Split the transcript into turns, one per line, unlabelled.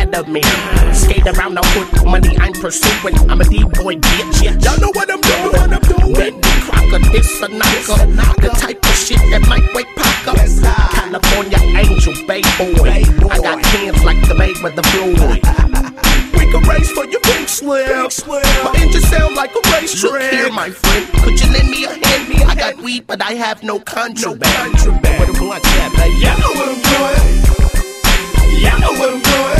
ahead of me. Skate around the hood, money I'm pursuing. I'm a D-boy, bitch. Y'all know what I'm doing. Bentley Crocker, this a knocker. The type of shit that might wake Pac up. California angel, bay boy. I got hands like the Mayweather Floyd. We can race for your big slim. My engine sound like a race track. Look here, my friend, could you lend me a hand? I got weed, but I have no contraband. Where the blunts at, baby? Y'all know what I'm doing. Y'all know what I'm doing.